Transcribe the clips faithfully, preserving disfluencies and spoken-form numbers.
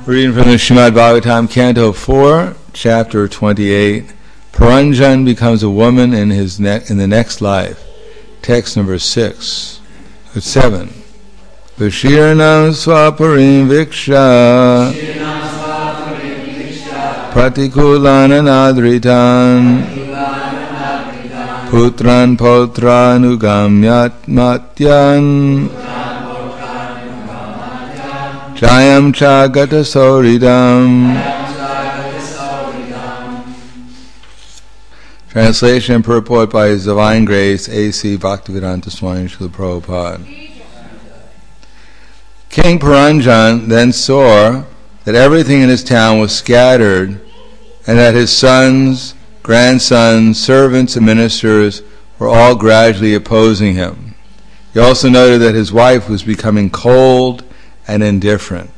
Reading from the Srimad Bhagavatam, Canto four, Chapter twenty-eight. Puranjan becomes a woman in his ne- in the next life. Text number six, or seven. Vishirnam swaparim viksha pratikulananadritan putran potranugamyat matyan Jayam Chagata Soridam. Translation and purport by His Divine Grace A C Bhaktivedanta Swami Srila Prabhupada. King Puranjan then saw that everything in his town was scattered and that his sons, grandsons, servants and ministers were all gradually opposing him. He also noted that his wife was becoming cold and indifferent.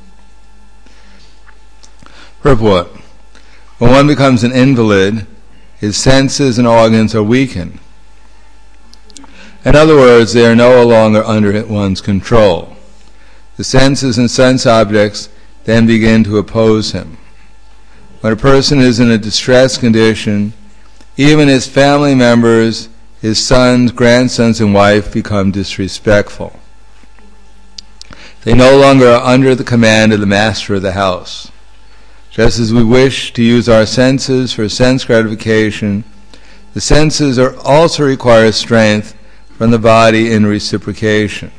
Purport. When one becomes an invalid, his senses and organs are weakened. In other words, they are no longer under one's control. The senses and sense objects then begin to oppose him. When a person is in a distressed condition, even his family members, his sons, grandsons, and wife become disrespectful. They no longer are under the command of the master of the house. Just as we wish to use our senses for sense gratification, the senses are also require strength from the body in reciprocation.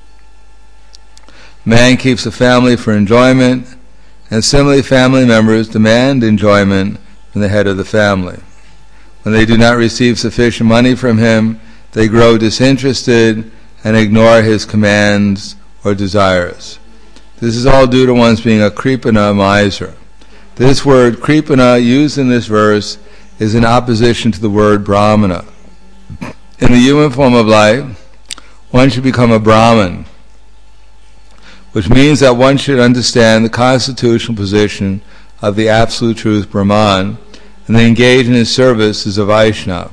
Man keeps a family for enjoyment, and similarly family members demand enjoyment from the head of the family. When they do not receive sufficient money from him, they grow disinterested and ignore his commands or desires. This is all due to one's being a kripana miser. This word kripana used in this verse is in opposition to the word brahmana. In the human form of life, one should become a brahman, which means that one should understand the constitutional position of the absolute truth Brahman and then engage in his service as a Vaishnava.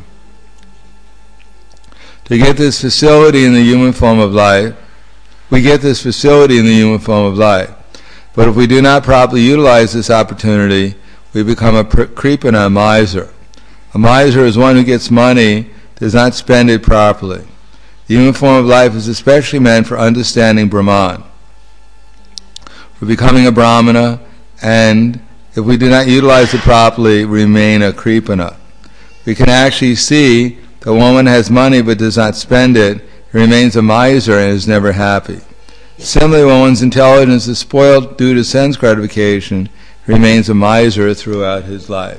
To get this facility in the human form of life, We get this facility in the human form of life. But if we do not properly utilize this opportunity, we become a kripana, a miser. A miser is one who gets money, does not spend it properly. The human form of life is especially meant for understanding Brahman, for becoming a brahmana, and if we do not utilize it properly, remain a kripana. We can actually see that one woman has money but does not spend it, he remains a miser and is never happy. Similarly, when one's intelligence is spoiled due to sense gratification, he remains a miser throughout his life.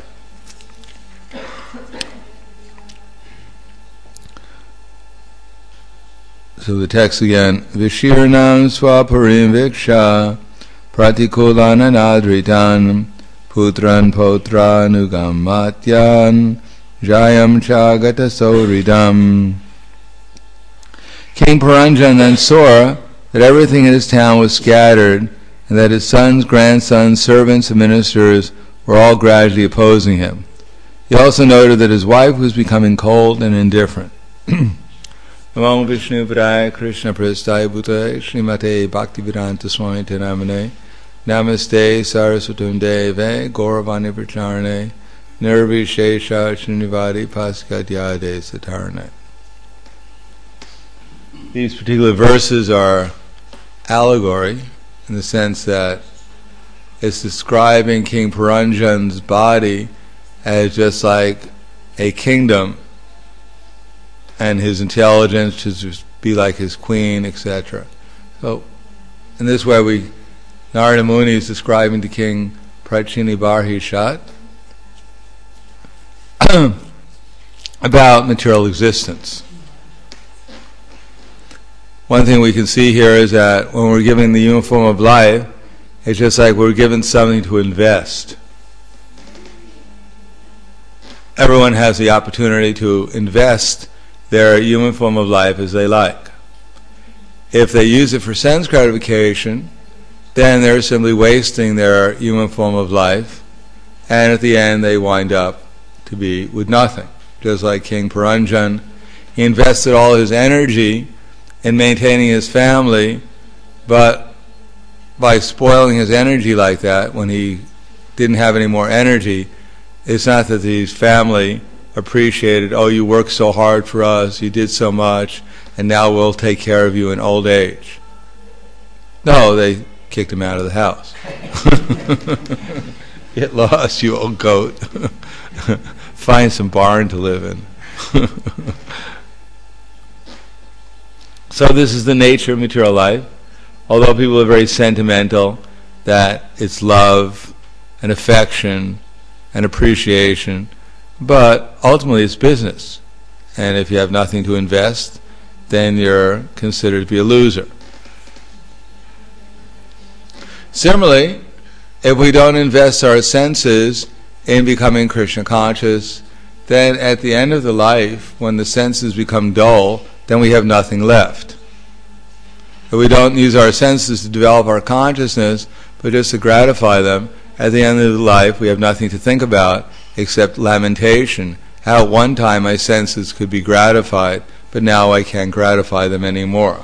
So the text again, Vishirnam swaparim viksha pratikulananadritan putran potranugam matyan jayam chagata soridam. King Puranjan then saw that everything in his town was scattered and that his sons, grandsons, servants, and ministers were all gradually opposing him. He also noted that his wife was becoming cold and indifferent. Namo Vishnu Padaya Krishna Prasthaya Bhutale Srimate Bhaktivedanta Swami Namane Namaste Saraswatam Deve Gauravani Pracharane Nirvishesha Srinivadi Paskadyade Satarane. These particular verses are allegory in the sense that it's describing King Puranjan's body as just like a kingdom, and his intelligence should be like his queen, et cetera. So, in this way, we Narada Muni is describing the king Prachini Barhishat about material existence. One thing we can see here is that when we're given the human form of life, it's just like we're given something to invest. Everyone has the opportunity to invest their human form of life as they like. If they use it for sense gratification, then they're simply wasting their human form of life, and at the end they wind up to be with nothing. Just like King Puranjan, he invested all his energy in maintaining his family, but by spoiling his energy like that when he didn't have any more energy, it's not that his family appreciated, oh, you worked so hard for us, you did so much, and now we'll take care of you in old age. No, they kicked him out of the house. Get lost, you old goat. Find some barn to live in. So this is the nature of material life. Although people are very sentimental, that it's love and affection and appreciation, but ultimately it's business. And if you have nothing to invest, then you're considered to be a loser. Similarly, if we don't invest our senses in becoming Krishna conscious, then at the end of the life, when the senses become dull, then we have nothing left. If we don't use our senses to develop our consciousness, but just to gratify them, at the end of the life we have nothing to think about except lamentation. How at one time my senses could be gratified, but now I can't gratify them anymore.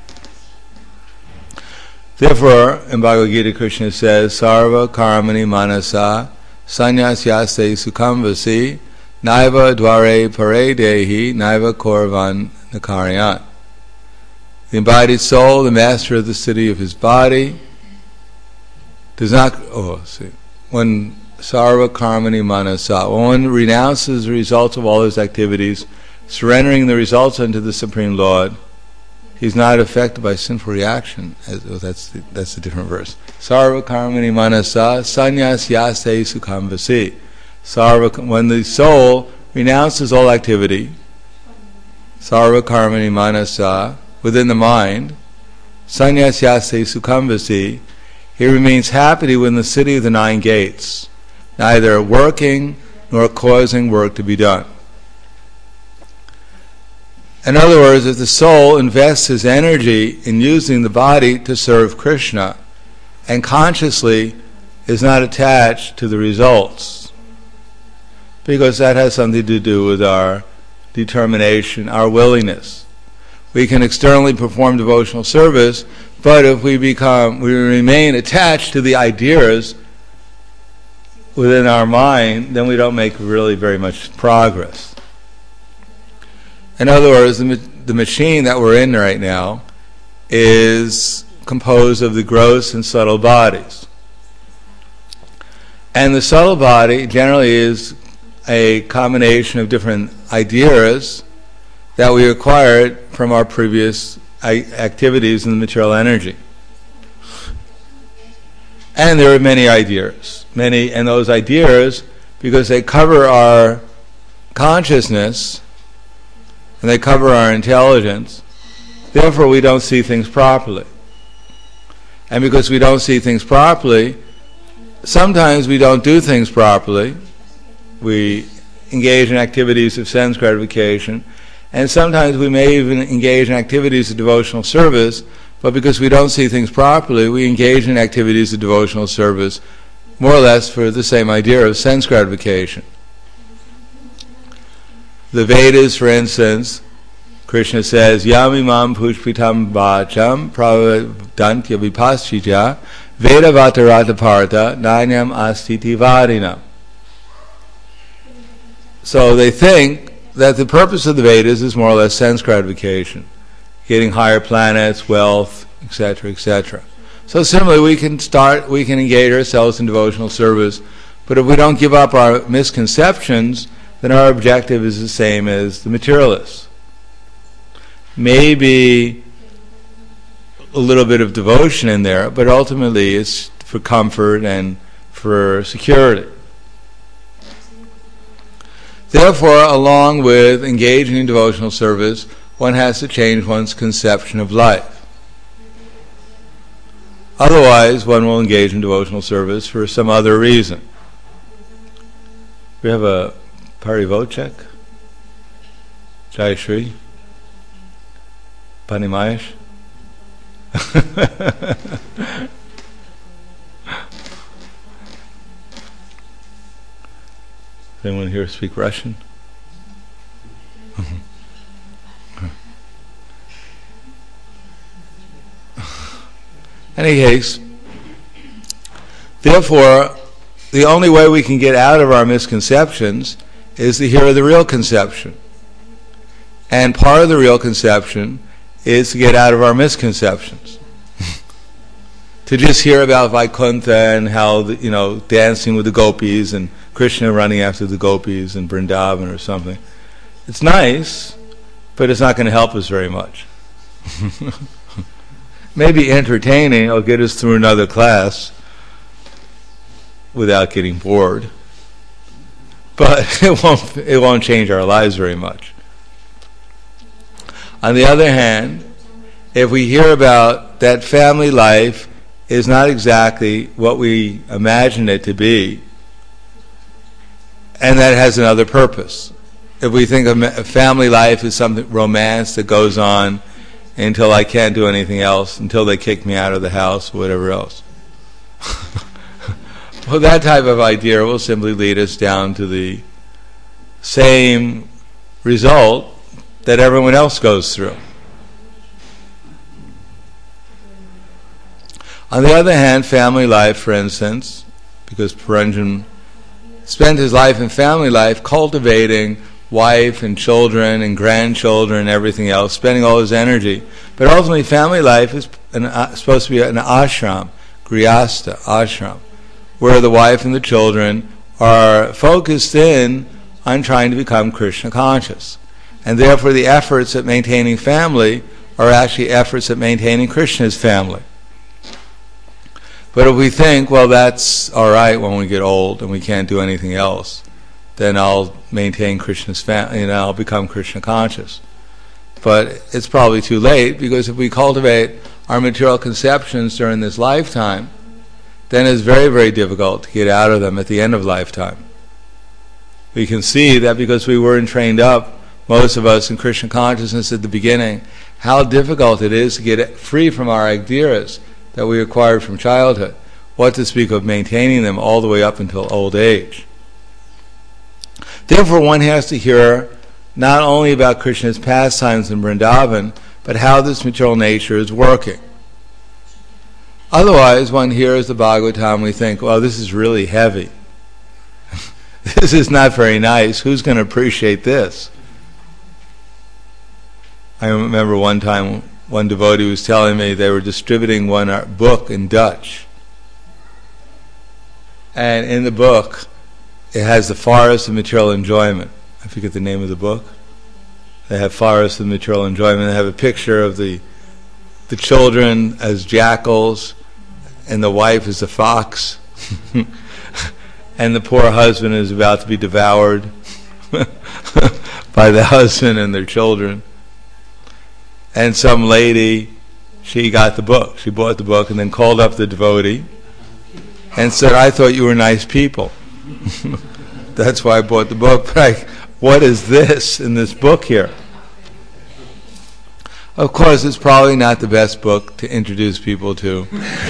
Therefore, in Bhagavad Gita, Krishna says, Sarva karmani manasa sannyasyase sukham naiva dvare pare dehi naiva korvan nakaryan. The embodied soul, the master of the city of his body, does not, oh, see, when sarva karmani manasa, when one renounces the results of all his activities, surrendering the results unto the Supreme Lord, he's not affected by sinful reaction. As, oh, that's the, that's a different verse. Sarva karmani manasa sannyas yase sukham vasi. Sarva, when the soul renounces all activity, sarva karmani manasa, within the mind, sannyas yase sukham vasi, he remains happy within the city of the nine gates, neither working nor causing work to be done. In other words, if the soul invests his energy in using the body to serve Krishna and consciously is not attached to the results, because that has something to do with our determination, our willingness. We can externally perform devotional service, but if we become, we remain attached to the ideas within our mind, then we don't make really very much progress. In other words, the, the machine that we're in right now is composed of the gross and subtle bodies. And the subtle body generally is a combination of different ideas that we acquired from our previous activities in the material energy. And there are many ideas, many, and those ideas, because they cover our consciousness and they cover our intelligence, therefore we don't see things properly. And because we don't see things properly, sometimes we don't do things properly. We engage in activities of sense gratification, and sometimes we may even engage in activities of devotional service, but because we don't see things properly, we engage in activities of devotional service more or less for the same idea of sense gratification. The Vedas, for instance, Krishna says, Yamimam pushpitam vacham pravadantya vipaschija veda vatarata parta nanyam astiti vadina. So they think that the purpose of the Vedas is more or less sense gratification, getting higher planets, wealth, et cetera, et cetera. So similarly, we can start, we can engage ourselves in devotional service, but if we don't give up our misconceptions, then our objective is the same as the materialists. Maybe a little bit of devotion in there, but ultimately it's for comfort and for security. Therefore, along with engaging in devotional service, one has to change one's conception of life. Otherwise, one will engage in devotional service for some other reason. We have a Parivocek, Jai Shri, Panimayesh. Anyone here speak Russian? Any case, Therefore, the only way we can get out of our misconceptions is to hear the real conception. And part of the real conception is to get out of our misconceptions. To just hear about Vaikuntha and how, the, you know, dancing with the gopis and Krishna running after the gopis in Vrindavan or something. It's nice, but it's not going to help us very much. Maybe entertaining, it'll get us through another class without getting bored. But it won't, it won't change our lives very much. On the other hand, if we hear about that family life is not exactly what we imagine it to be, and that has another purpose. If we think of family life as something romance that goes on until I can't do anything else, until they kick me out of the house, or whatever else. Well, that type of idea will simply lead us down to the same result that everyone else goes through. On the other hand, family life, for instance, because Puranjan spent his life in family life cultivating wife and children and grandchildren and everything else, spending all his energy. But ultimately, family life is an, uh, supposed to be an ashram, grihastha, ashram, where the wife and the children are focused in on trying to become Krishna conscious. And therefore, the efforts at maintaining family are actually efforts at maintaining Krishna's family. But if we think, well, that's all right when we get old and we can't do anything else, then I'll maintain Krishna's family, you know, I'll become Krishna conscious. But it's probably too late, because if we cultivate our material conceptions during this lifetime, then it's very, very difficult to get out of them at the end of lifetime. We can see that because we weren't trained up, most of us, in Krishna consciousness at the beginning, how difficult it is to get free from our ideas that we acquired from childhood, what to speak of maintaining them all the way up until old age. Therefore, one has to hear not only about Krishna's pastimes in Vrindavan, but how this material nature is working. Otherwise, one hears the Bhagavatam and we think, well, this is really heavy. This is not very nice. Who's going to appreciate this? I remember one time one devotee was telling me they were distributing one book in Dutch. And in the book, it has the Forest of Material Enjoyment. I forget the name of the book. They have Forest of Material Enjoyment. They have a picture of the the children as jackals, and the wife is a fox, and the poor husband is about to be devoured by the husband and their children. And some lady, she got the book. She bought the book and then called up the devotee and said, I thought you were nice people. That's why I bought the book. But I, what is this in this book here? Of course, it's probably not the best book to introduce people to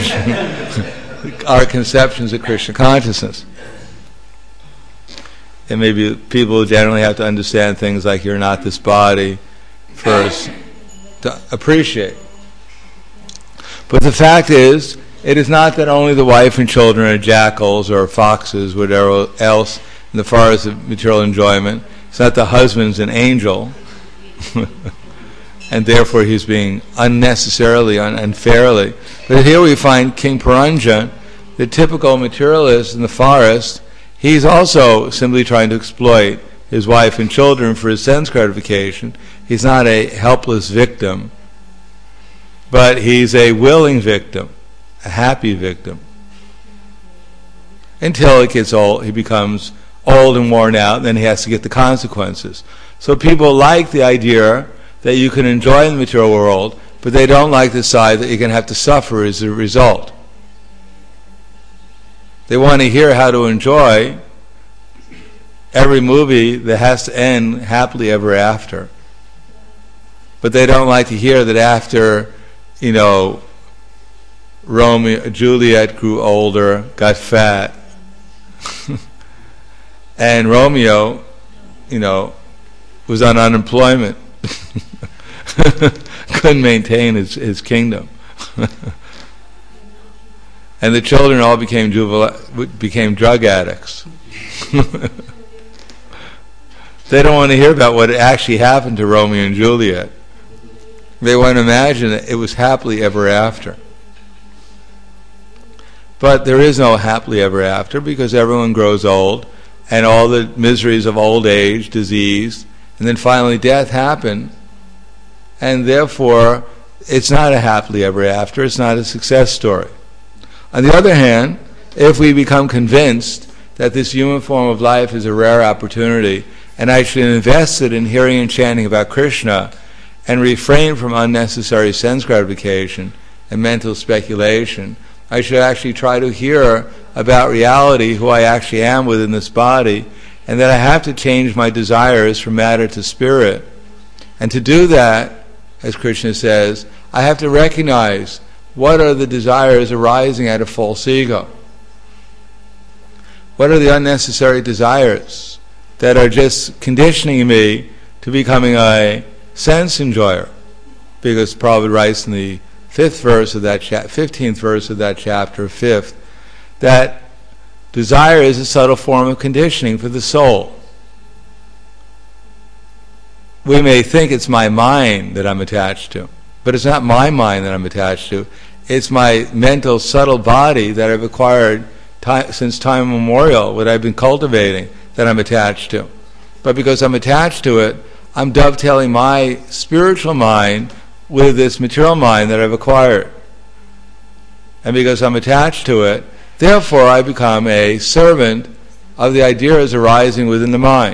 our conceptions of Krishna consciousness. And maybe people generally have to understand things like you're not this body first to appreciate. But the fact is, it is not that only the wife and children are jackals or foxes, whatever else, in the forest of material enjoyment. It's not the husband's an angel, and therefore he's being unnecessarily, un- unfairly. But here we find King Puranjan, the typical materialist in the forest. He's also simply trying to exploit his wife and children for his sense gratification. He's not a helpless victim, but he's a willing victim, a happy victim. Until it gets old, he becomes old and worn out, and then he has to get the consequences. So people like the idea that you can enjoy the material world, but they don't like the side that you're going to have to suffer as a result. They want to hear how to enjoy every movie that has to end happily ever after. But they don't like to hear that after, you know, Romeo, Juliet grew older, got fat, and Romeo, you know, was on unemployment, couldn't maintain his, his kingdom. and the children all became juvenile, became drug addicts. They don't want to hear about what actually happened to Romeo and Juliet. They want to imagine that it was happily ever after. But there is no happily ever after, because everyone grows old, and all the miseries of old age, disease, and then finally death happen, and therefore it's not a happily ever after, it's not a success story. On the other hand, if we become convinced that this human form of life is a rare opportunity, and I should invest it in hearing and chanting about Krishna, and refrain from unnecessary sense gratification and mental speculation, I should actually try to hear about reality, who I actually am within this body, and that I have to change my desires from matter to spirit. And to do that, as Krishna says, I have to recognize what are the desires arising out of false ego. What are the unnecessary desires that are just conditioning me to becoming a sense enjoyer? Because Prabhupada writes in the fifth verse of that cha- fifteenth verse of that chapter, fifth, that desire is a subtle form of conditioning for the soul. We may think it's my mind that I'm attached to, but it's not my mind that I'm attached to. It's my mental, subtle body that I've acquired time, since time immemorial, what I've been cultivating, that I'm attached to. But because I'm attached to it, I'm dovetailing my spiritual mind with this material mind that I've acquired. And because I'm attached to it, therefore I become a servant of the ideas arising within the mind.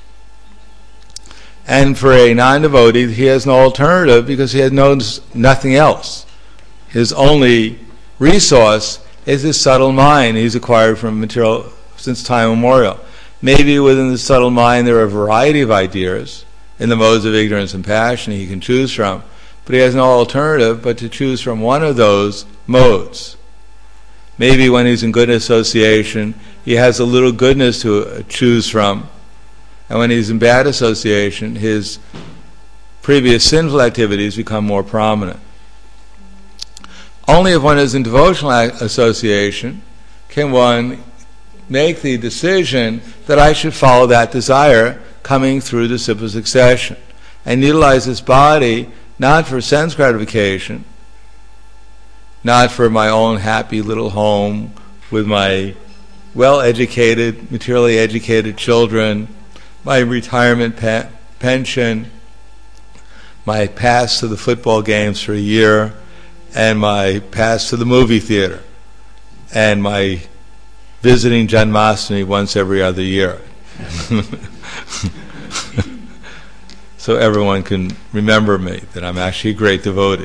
And for a non-devotee, he has no alternative because he has knows nothing else. His only resource is his subtle mind he's acquired from material since time immemorial. Maybe within the subtle mind there are a variety of ideas in the modes of ignorance and passion he can choose from, but he has no alternative but to choose from one of those modes. Maybe when he's in good association, he has a little goodness to choose from, and when he's in bad association, his previous sinful activities become more prominent. Only if one is in devotional association can one make the decision that I should follow that desire coming through the simple succession and utilize this body not for sense gratification, not for my own happy little home with my well-educated, materially educated children, my retirement pe- pension, my pass to the football games for a year, and my pass to the movie theater, and my visiting Janmashtami once every other year. So everyone can remember me, that I'm actually a great devotee.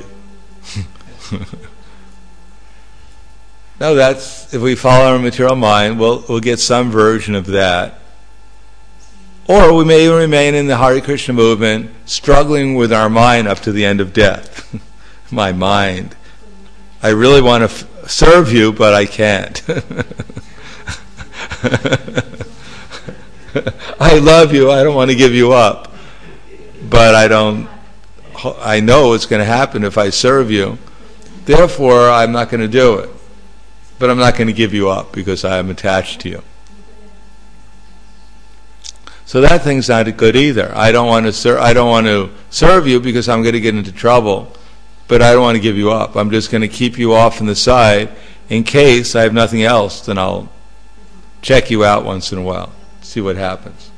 No, that's, if we follow our material mind, we'll, we'll get some version of that. Or we may remain in the Hare Krishna movement, struggling with our mind up to the end of death. My mind. I really want to f- serve you, but I can't. I love you, I don't want to give you up. But I don't, I know what's going to happen if I serve you. Therefore, I'm not going to do it. But I'm not going to give you up because I am attached to you. So that thing's not good either. I don't want to ser- I don't want to serve you because I'm going to get into trouble, but I don't want to give you up. I'm just going to keep you off on the side in case I have nothing else. Then I'll check you out once in a while, see what happens.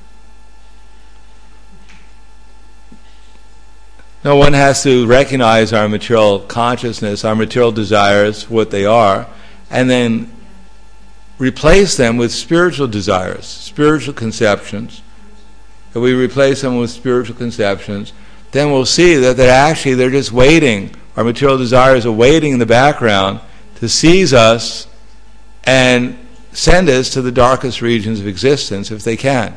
No, one has to recognize our material consciousness, our material desires, what they are, and then replace them with spiritual desires, spiritual conceptions. If we replace them with spiritual conceptions, then we'll see that they're actually, they're just waiting. Our material desires are waiting in the background to seize us and send us to the darkest regions of existence if they can.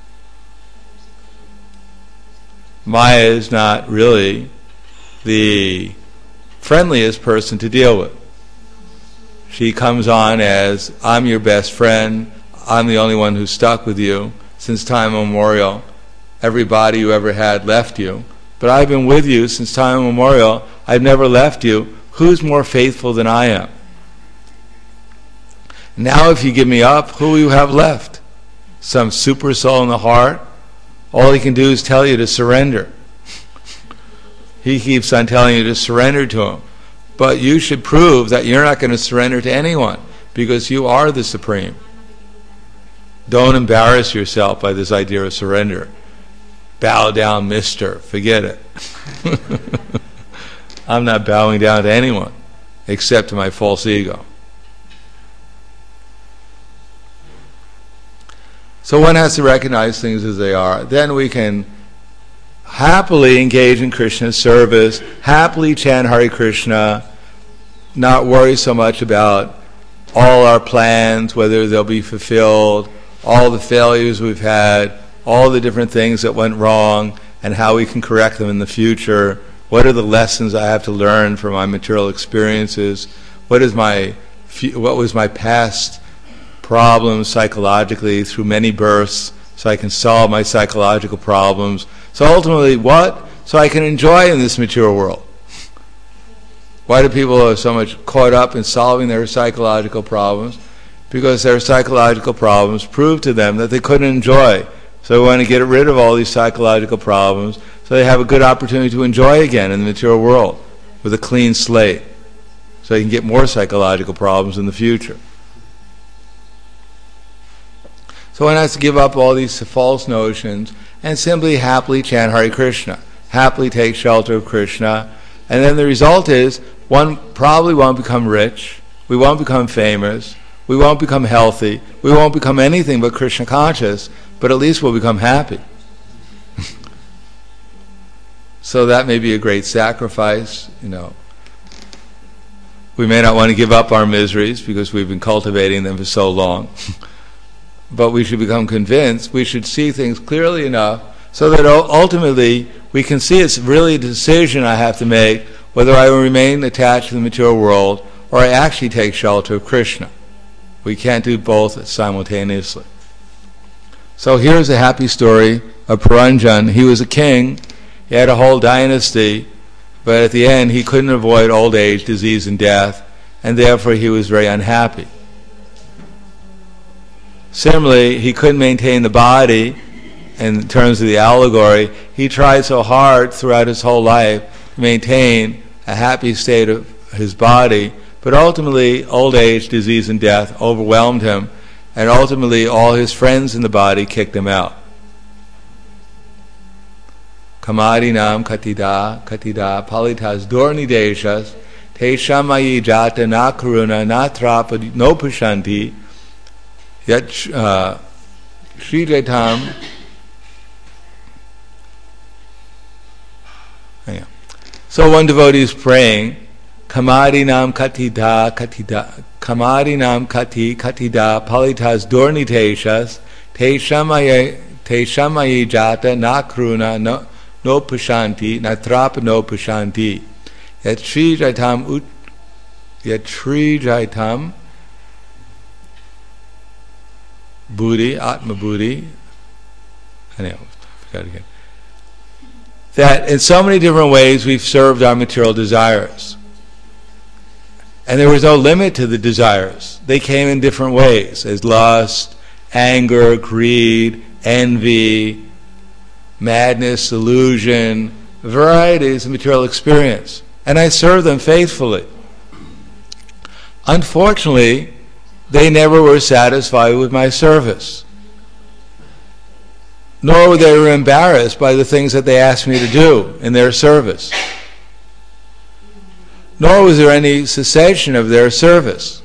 Maya is not really the friendliest person to deal with. She comes on as, I'm your best friend, I'm the only one who's stuck with you since time immemorial. Everybody you ever had left you, but I've been with you since time immemorial. I've never left you. Who's more faithful than I am? Now if you give me up, who will you have left? Some super soul in the heart? All he can do is tell you to surrender. He keeps on telling you to surrender to him. But you should prove that you're not going to surrender to anyone, because you are the Supreme. Don't embarrass yourself by this idea of surrender. Bow down, mister. Forget it. I'm not bowing down to anyone except to my false ego. So one has to recognize things as they are. Then we can happily engage in Krishna's service, happily chant Hare Krishna, not worry so much about all our plans, whether they'll be fulfilled, all the failures we've had, all the different things that went wrong, and how we can correct them in the future. What are the lessons I have to learn from my material experiences? What is my, what was my past problems psychologically through many births, so I can solve my psychological problems? So ultimately, what? So I can enjoy in this material world. Why do people are so much caught up in solving their psychological problems? Because their psychological problems prove to them that they couldn't enjoy. So they want to get rid of all these psychological problems so they have a good opportunity to enjoy again in the material world with a clean slate, so they can get more psychological problems in the future. So one has to give up all these false notions and simply happily chant Hare Krishna, happily take shelter of Krishna, and then the result is one probably won't become rich, we won't become famous, we won't become healthy, we won't become anything but Krishna conscious, but at least we'll become happy. So that may be a great sacrifice, you know. We may not want to give up our miseries because we've been cultivating them for so long. But we should become convinced, we should see things clearly enough so that ultimately we can see it's really a decision I have to make whether I will remain attached to the material world or I actually take shelter of Krishna. We can't do both simultaneously. So here's a happy story of Puranjan. He was a king, he had a whole dynasty, but at the end he couldn't avoid old age, disease, and death, and therefore he was very unhappy. Similarly, he couldn't maintain the body in terms of the allegory. He tried so hard throughout his whole life to maintain a happy state of his body, but ultimately old age, disease, and death overwhelmed him, and ultimately all his friends in the body kicked him out. Kamadi nam katida katida palitas dorni deshas te shamayi jata na karuna na trapa no pushanti yet Sri Jaitam. So one devotee is praying, Kamadi nam katida katida Kamadi nam kati katida palitas dorni teshas te shamayi te shamayi jata na karuna no no pushanti natrapa no pushanti yet Sri Jaitam ut yet Sri Jaitam Buddhi, Atma Buddhi, I forgot again. That in so many different ways we've served our material desires. And there was no limit to the desires. They came in different ways, as lust, anger, greed, envy, madness, illusion, varieties of material experience. And I served them faithfully. Unfortunately, they never were satisfied with my service. Nor were they embarrassed by the things that they asked me to do in their service. Nor was there any cessation of their service.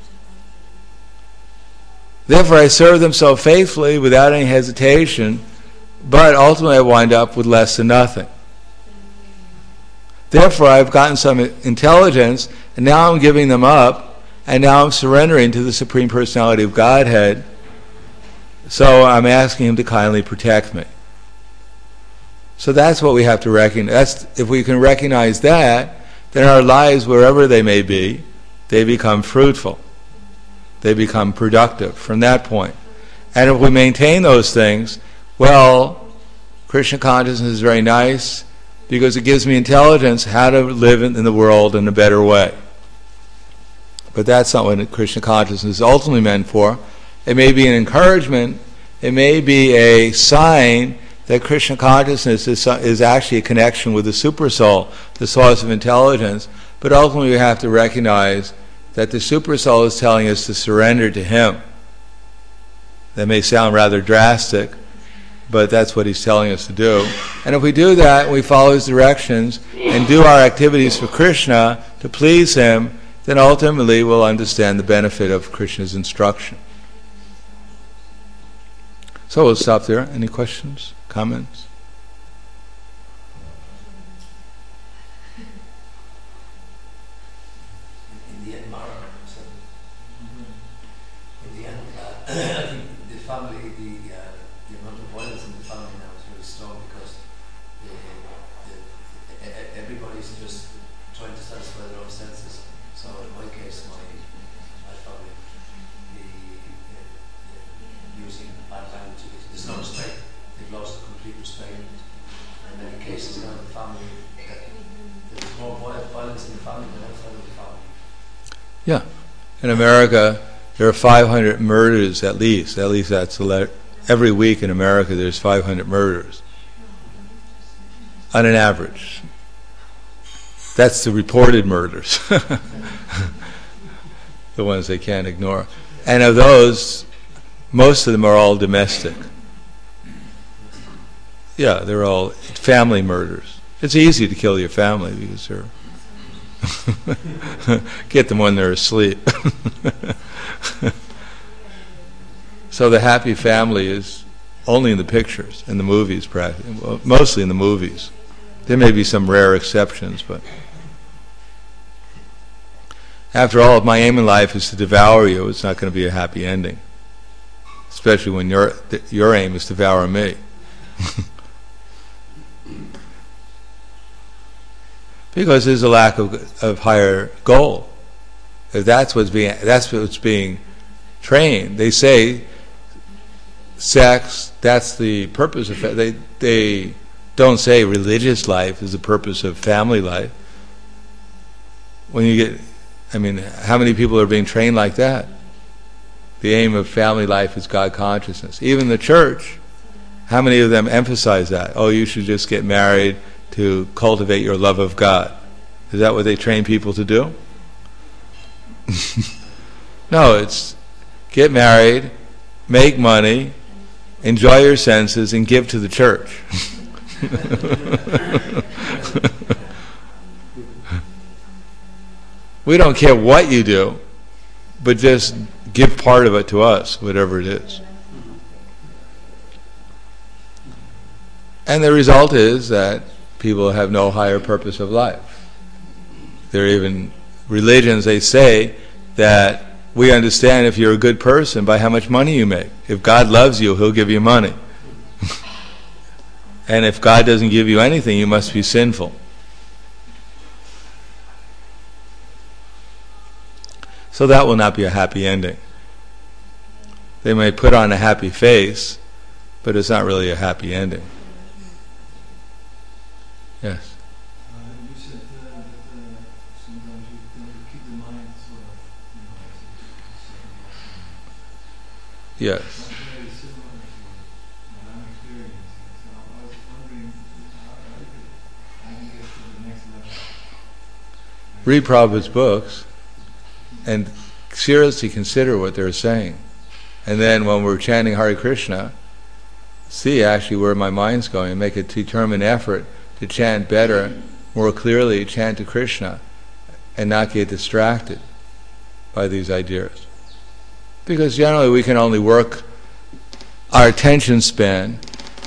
Therefore I served them so faithfully without any hesitation, but ultimately I wind up with less than nothing. Therefore I've gotten some intelligence, and now I'm giving them up, and now I'm surrendering to the Supreme Personality of Godhead, so I'm asking Him to kindly protect me. So that's what we have to recognize. That's, if we can recognize that, then our lives, wherever they may be, they become fruitful. They become productive from that point. And if we maintain those things, well, Krishna consciousness is very nice because it gives me intelligence how to live in, in the world in a better way. But that's not what Krishna consciousness is ultimately meant for. It may be an encouragement, it may be a sign that Krishna consciousness is, is actually a connection with the super soul, the source of intelligence, but ultimately we have to recognize that the super soul is telling us to surrender to him. That may sound rather drastic, but that's what he's telling us to do. And if we do that, we follow his directions and do our activities for Krishna to please him, then ultimately we'll understand the benefit of Krishna's instruction. So we'll stop there. Any questions, comments? In the end, Mara, so in the end, uh, I think the family, the, uh, the amount of violence in the family now is very strong because the, the, the, everybody's just trying to satisfy their own senses. So in my case, my my family, the, the, the using bad language, there's no respect. They've lost complete respect. In many cases now in the family, that there's more violence in the family than outside of the family. Yeah. In America, there are five hundred murders at least. At least that's the le- every week in America there's five hundred murders. On an average. That's the reported murders. The ones they can't ignore. And of those, most of them are all domestic. Yeah, they're all family murders. It's easy to kill your family because they're get them when they're asleep. So the happy family is only in the pictures, in the movies, practically, mostly in the movies. There may be some rare exceptions, but after all, if my aim in life is to devour you, it's not going to be a happy ending. Especially when your your aim is to devour me. Because there's a lack of of higher goal. If that's what's being that's what's being trained. They say sex, that's the purpose of it. They they don't say religious life is the purpose of family life. When you get, I mean, how many people are being trained like that? The aim of family life is God consciousness. Even the church, how many of them emphasize that? Oh, you should just get married to cultivate your love of God. Is that what they train people to do? No, it's get married, make money, enjoy your senses, and give to the church. We don't care what you do, but just give part of it to us, whatever it is. And the result is that people have no higher purpose of life. There are even religions, they say that we understand if you're a good person by how much money you make. If God loves you, He'll give you money. And if God doesn't give you anything, you must be sinful. So that will not be a happy ending. They may put on a happy face, but it's not really a happy ending. Yes? Uh, you said uh, that uh, sometimes you tend to keep the mind sort of, you know, as a- Yes. That's very similar to what I'm experiencing. So I was wondering how I could, I can get to the next level. Read Prabhupada's books and seriously consider what they're saying. And then when we're chanting Hare Krishna, see actually where my mind's going and make a determined effort to chant better, more clearly, chant to Krishna, and not get distracted by these ideas. Because generally we can only work, our attention span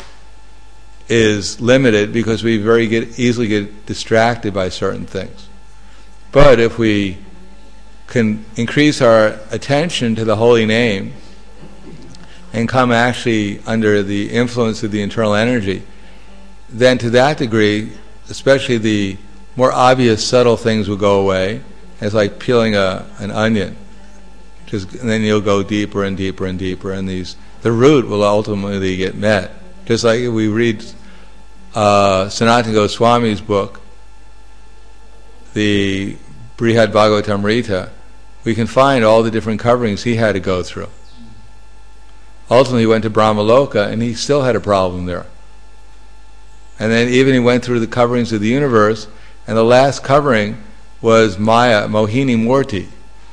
is limited because we very get, easily get distracted by certain things. But if we can increase our attention to the holy name and come actually under the influence of the internal energy, then to that degree, especially the more obvious, subtle things will go away. It's like peeling a, an onion. Just, and then you'll go deeper and deeper and deeper, and these the root will ultimately get met. Just like if we read uh, Sanatana Goswami's book, the Brihad Bhagavatamrita, we can find all the different coverings he had to go through. Ultimately, he went to Brahmaloka, and he still had a problem there. And then even he went through the coverings of the universe, and the last covering was Maya, Mohini Murti.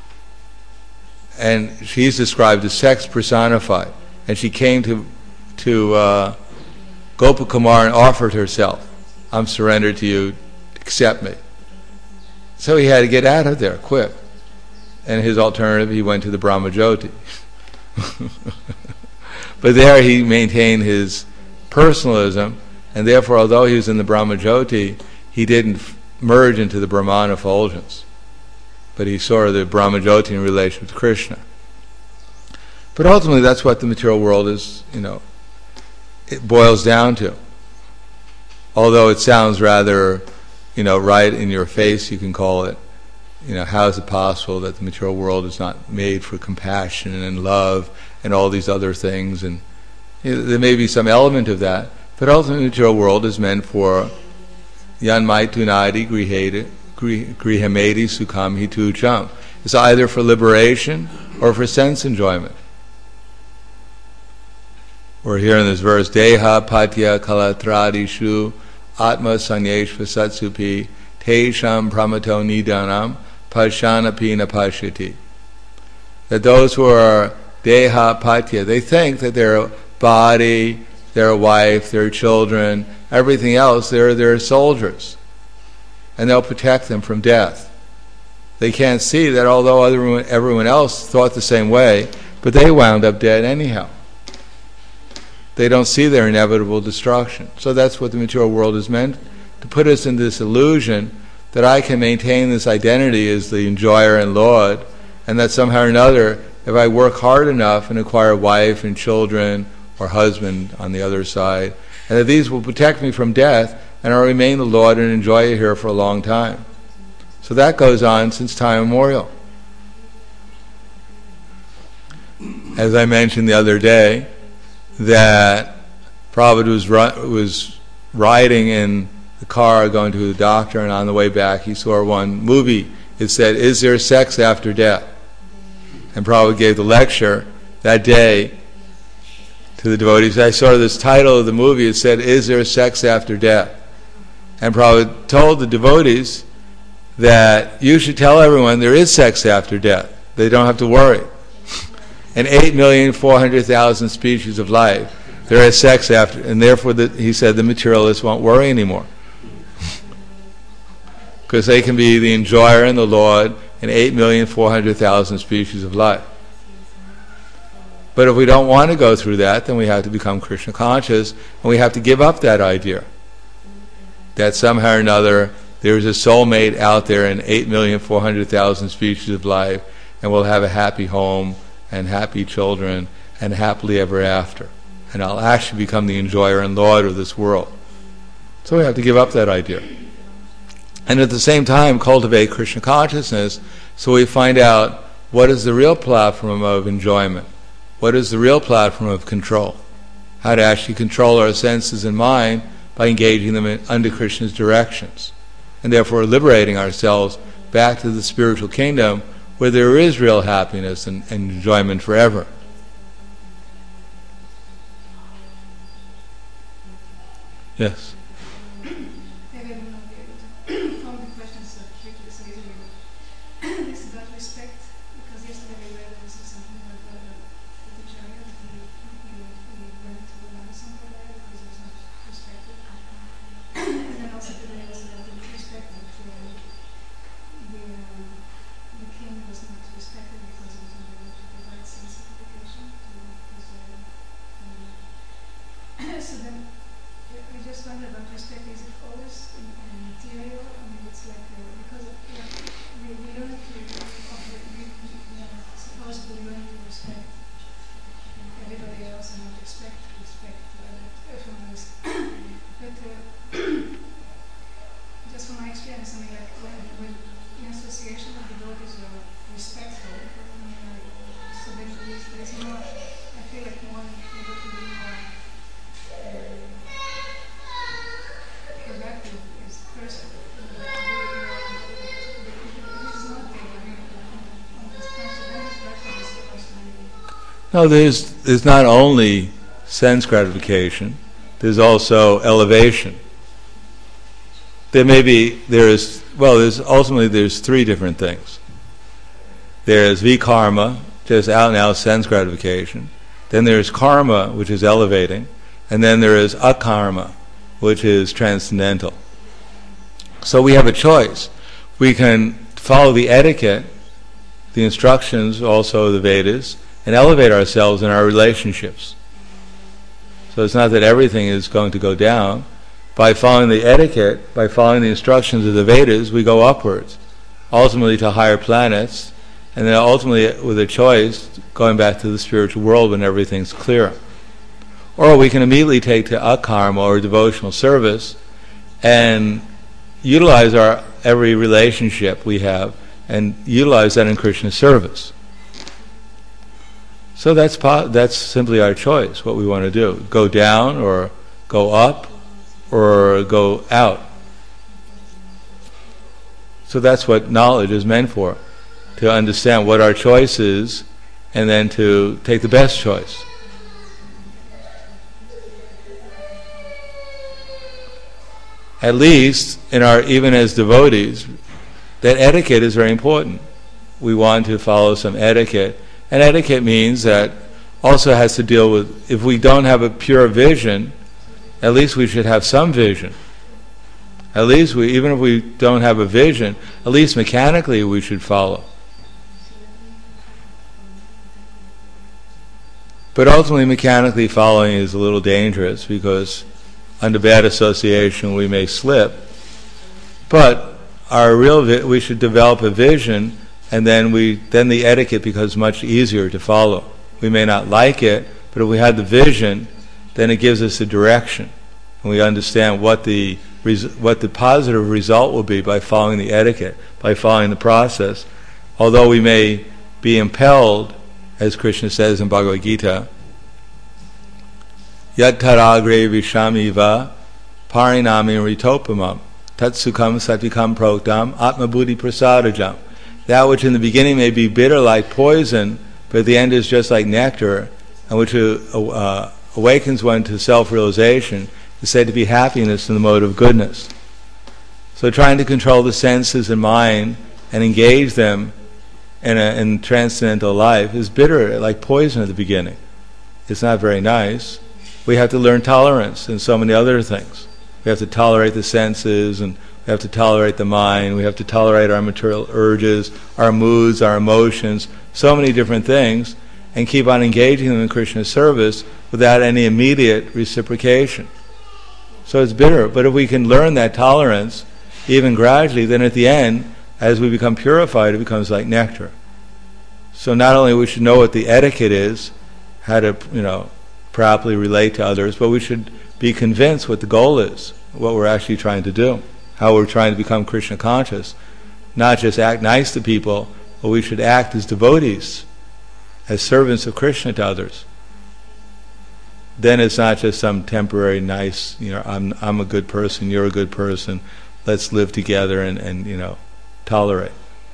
And she's described as sex personified. And she came to to uh, Gopakumar and offered herself. I'm surrendered to you, accept me. So he had to get out of there quick. And his alternative, he went to the Brahmajyoti. But there he maintained his personalism, and therefore, although he was in the Brahmajyoti, he didn't f- merge into the Brahman effulgence. But he saw the Brahmajyoti in relation with Krishna. But ultimately, that's what the material world is, you know, it boils down to. Although it sounds rather, you know, right in your face, you can call it, you know, how is it possible that the material world is not made for compassion and love and all these other things? And you know, there may be some element of that, but ultimately the material world is meant for yanmai tunadi grihamedi sukham hitu cham. It's either for liberation or for sense enjoyment. We're here in this verse, Deha patya kalatradishu atma sanyeshva satsupi tesham pramato nidanam pashanapi napashyati. That those who are Deha patya, they think that their body, their wife, their children, everything else, they're their soldiers. And they'll protect them from death. They can't see that although everyone, everyone else thought the same way, but they wound up dead anyhow. They don't see their inevitable destruction. So that's what the material world is meant, to put us in this illusion that I can maintain this identity as the enjoyer and Lord, and that somehow or another, if I work hard enough and acquire a wife and children, or husband on the other side, and that these will protect me from death, and I'll remain the Lord and enjoy it here for a long time. So that goes on since time immemorial. As I mentioned the other day, that Prabhupada was, ri- was riding in the car going to the doctor, and on the way back he saw one movie. It said, "Is there sex after death?" And Prabhupada gave the lecture that day to the devotees. I saw this title of the movie. It said, "Is there sex after death?" And Prabhupada told the devotees that you should tell everyone there is sex after death. They don't have to worry. In eight million four hundred thousand species of life, there is sex after, and therefore the, he said the materialists won't worry anymore. Because they can be the enjoyer and the Lord in eight million four hundred thousand species of life. But if we don't want to go through that, then we have to become Krishna conscious, and we have to give up that idea that somehow or another there's a soulmate out there in eight million four hundred thousand species of life, and we'll have a happy home and happy children and happily ever after. And I'll actually become the enjoyer and Lord of this world. So we have to give up that idea. And at the same time cultivate Krishna consciousness, so we find out what is the real platform of enjoyment, what is the real platform of control, how to actually control our senses and mind by engaging them in, under Krishna's directions, and therefore liberating ourselves back to the spiritual kingdom where there is real happiness and, and enjoyment forever. Yes? Maybe I will not be able to follow the questions so quickly, so easily. This is about respect, because yesterday we read also something about the teacher that he, he, he went to another sampradaya because he was not respected. And then also today was about the respect that uh, the, uh, the king was not respected because he was not able to provide sense education to his uh, so then I just wonder about No, there's there's not only sense gratification, there's also elevation. There may be, there is, well, there's ultimately there's three different things. There's vikarma, just out and out sense gratification. Then there's karma, which is elevating. And then there is akarma, which is transcendental. So we have a choice. We can follow the etiquette, the instructions, also the Vedas, and elevate ourselves in our relationships. So it's not that everything is going to go down. By following the etiquette, by following the instructions of the Vedas, we go upwards, ultimately to higher planets, and then ultimately with a choice, going back to the spiritual world when everything's clear. Or we can immediately take to akarma, or devotional service, and utilize our every relationship we have, and utilize that in Krishna's service. So that's po- that's simply our choice, what we want to do. Go down, or go up, or go out. So that's what knowledge is meant for, to understand what our choice is, and then to take the best choice. At least, in our even as devotees, that etiquette is very important. We want to follow some etiquette. And etiquette means that also has to deal with, if we don't have a pure vision, at least we should have some vision. At least we, even if we don't have a vision, at least mechanically we should follow. But ultimately, mechanically following is a little dangerous, because under bad association we may slip. But our real vi- we should develop a vision, and then we then the etiquette becomes much easier to follow. We may not like it, but if we have the vision, then it gives us a direction, and we understand what the res- what the positive result will be by following the etiquette, by following the process. Although we may be impelled, as Krishna says in Bhagavad Gita, Yat taragre vishamiva parinami ritopamam tat sukham satikam proktam atma buddhi prasadajam. That which in the beginning may be bitter like poison, but at the end is just like nectar, and which uh, awakens one to self-realization, is said to be happiness in the mode of goodness. So trying to control the senses and mind and engage them in, a, in transcendental life is bitter, like poison at the beginning. It's not very nice. We have to learn tolerance and so many other things. We have to tolerate the senses, and we have to tolerate the mind, we have to tolerate our material urges, our moods, our emotions, so many different things, and keep on engaging them in Krishna's service without any immediate reciprocation. So it's bitter. But if we can learn that tolerance, even gradually, then at the end, as we become purified, it becomes like nectar. So not only we should know what the etiquette is, how to, you know, properly relate to others, but we should be convinced what the goal is, what we're actually trying to do, how we're trying to become Krishna conscious. Not just act nice to people, but we should act as devotees, as servants of Krishna to others. Then it's not just some temporary nice, you know, I'm I'm a good person, you're a good person, let's live together and, and you know, tolerate.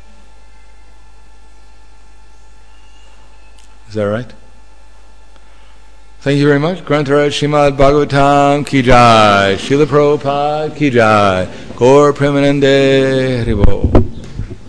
Is that right? Thank you very much. Grantaraj Srimad Bhagavatam Ki Jai, Srila Prabhupada Ki Jai, Gaur Premanande Haribo.